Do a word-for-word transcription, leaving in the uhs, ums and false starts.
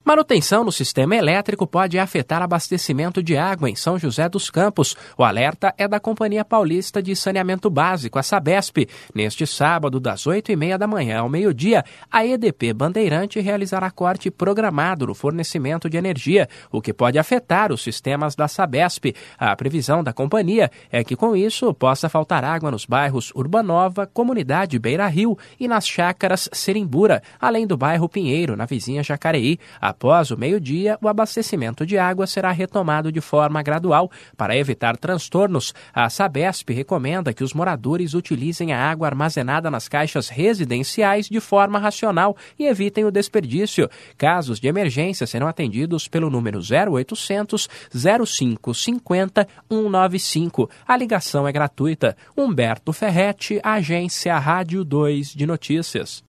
Manutenção no sistema elétrico pode afetar abastecimento de água em São José dos Campos. O alerta é da Companhia Paulista de Saneamento Básico, a Sabesp. Neste sábado, das oito e meia da manhã ao meio-dia, a E D P Bandeirante realizará corte programado no fornecimento de energia, o que pode afetar os sistemas da Sabesp. A previsão da companhia é que, com isso, possa faltar água nos bairros Urbanova, Comunidade Beira Rio e nas chácaras Serimbura, além do bairro Pinheiro, na vizinha Jacareí. Após o meio-dia, o abastecimento de água será retomado de forma gradual. Para evitar transtornos, a Sabesp recomenda que os moradores utilizem a água armazenada nas caixas residenciais de forma racional e evitem o desperdício. Casos de emergência serão atendidos pelo número zero oitocentos, zero cinco cinco zero, cento e noventa e cinco. A ligação é gratuita. Humberto Ferretti, Agência Rádio dois de Notícias.